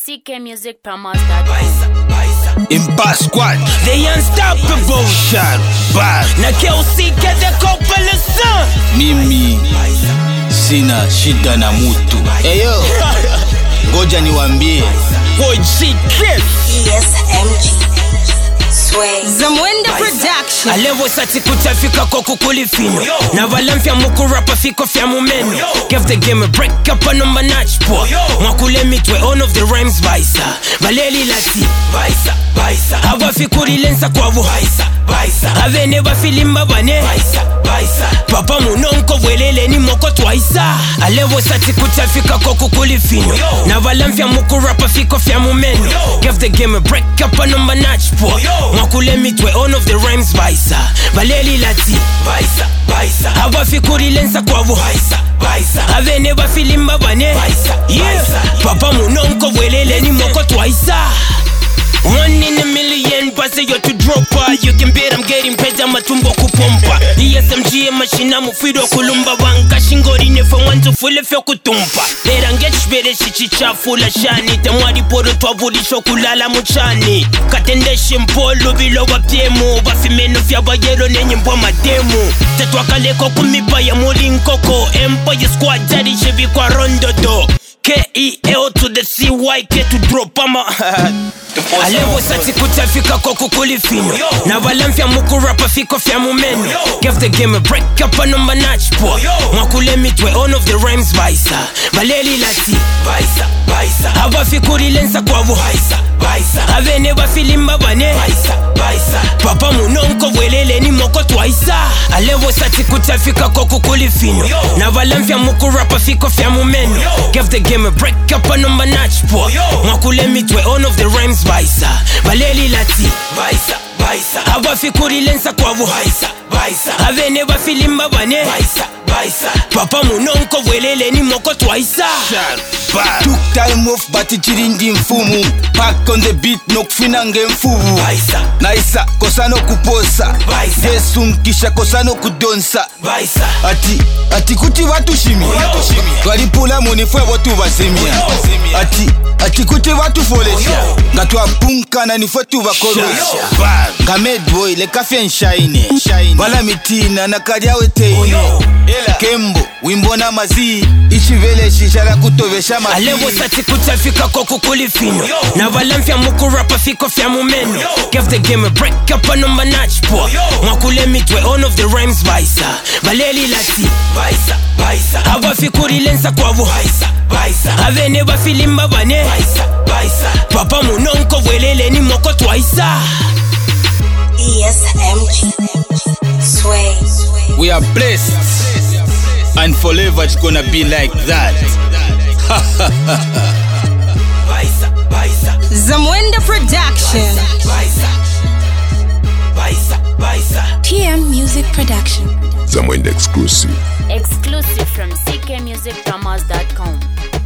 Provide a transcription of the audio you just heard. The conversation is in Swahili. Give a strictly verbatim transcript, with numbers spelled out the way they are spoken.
C K Music Promos dot com. Impa Squad, the unstoppable shot. Na K O C get the couple son. Mimi sina shida na mutu. Eyo, ngoja niwaambie. O G Kiss E S M G Sway Zamwenda Production. Alevo sati kutafika kwa kukulifino. Na valamfia muku rapa fiko fya mumeno. Give the game a break up a number notch po. Mwakule mitwe on of the rhymes baisa. Valeli lati baisa, baisa. Hawa fikuri lensa kwa vo baisa, baisa. Have never filimba bane baisa, baisa. Papa munonko welele ni moko twaisa. Alevo sati kutafika kwa kukulifino. Na valamfia muku rapa fiko fya mumeno. Give the game a break up a number notch po. Mwakule mitwe on of the rhymes baisa. Valeli lati baisa, baisa. Hawa fikuri lensa kwa vo baisa, baisa. Have never filimba bane baisa, baisa. Papa munonko welele ni moko twaisa. One in a million, pase yo to drop her. You can bet I'm getting paid, I'm a tumbo kupompa. E S M G machine mufido kulumba wanka shingori ne for one to full fyo kutumpa. Lera ngech bere shichicha fula shani. Temwadi poro twavuli shokulala muchani. Katendeshe mpolo bilo wapyemu. Bafimeno fya bayero nenye mbwa mademu. Tetwakaleko kumipa ya muli nkoko. Empire Squad jadi shevi kwa rondodo. K E L to the C Y K to drop ama. Alevo sati kutafika kwa kukulifino. Na valamfia muku rapa fiko fya mumeno. Give the game a break up a number notch po. Mwakule mitwe on of the rhymes baisa. Valeli lati baisa, baisa. Hawa fikuri lensa kwa vo baisa, baisa. Have never filimba bane baisa, baisa. Papa munonko welele ni moko twaisa. Alevo sati kutafika kwa kukulifino. Na valamfia muku rapa fiko fya mumeno. Give the game a break up a number notch po. Mwakule mitwe on of the rhymes baisa. Valeli lati baisa, baisa. Hawa fikuri lensa kwa vo baisa, baisa. Have never filimba bane baisa, baisa. Papa munonko welele ni moko twaisa. Took time off bati chirindi mfumu. Back on the beat no kufina nge mfumu baisa. Naisa kosano kuposa Baisa. Yesu mkisha kosano kudonsa Baisa. Ati, ati kuti watu shimia Walipula munifwe watu wazimia Ati, ati kuti watu folesha Ngatwa punka na nifwe tu wakorosha Ngamed boy le kafe nshine Wala mitina na kariawe teine Kembo, wimbona mazi Ichi vele shishara kutovesha mazi Alevo sati kutafika kwa kukulifino. Na valamfia muku rapa fiko fya mumeno. Give the game a break up a number notch po. Mwakule mitwe on of the rhymes baisa. Valeli lati baisa, baisa. Hawa fikuri lensa kwa vo baisa, baisa. Have never filimba bane baisa, baisa. Papa munonko welele ni moko twaisa. E S M G Sway We are blessed And forever it's gonna be like that Baisa, baisa. Zamwenda Production. Baisa, baisa, baisa. P M Music Production. Zamwenda exclusive. Exclusive from C K Music Promos dot com.